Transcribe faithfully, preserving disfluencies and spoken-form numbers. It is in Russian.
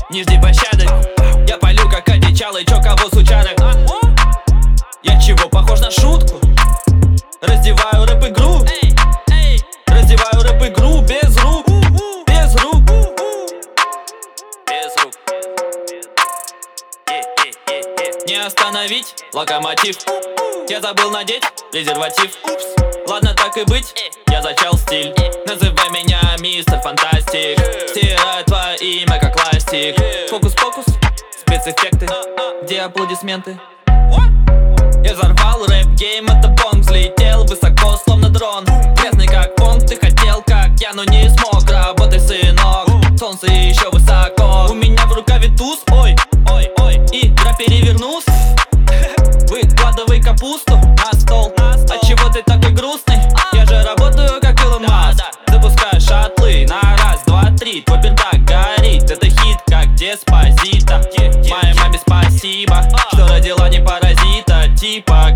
не жди пощады. Я палю как одичалый, чё кого сучары. Я чего, похож на шутку? Раздеваю рэп-игру, раздеваю рэп-игру без рук, без рук, без рук. Не остановить локомотив. Я забыл надеть презерватив. Ладно, так и быть, я зачал стиль. Называй меня мистер Фантастик. Стираю твое имя как ластик. Фокус-покус, спецэффекты. Где аплодисменты? Я взорвал рэп-гейм, это бонг. Взлетел высоко, словно дрон. Грязный как фонг, ты хотел как я, но не смог. Работай, сынок, солнце еще высоко. У меня в рукаве туз, ой, ой, ой. Игра перевернулась. Выкладывай капусту на стол. Отчего ты такой грустный? Я же работаю как Илон Маск. Запускаю шаттлы на раз, два, три. Твой пердак горит, это хит как Деспасито. Моей маме спасибо, что родила не паразита. Типа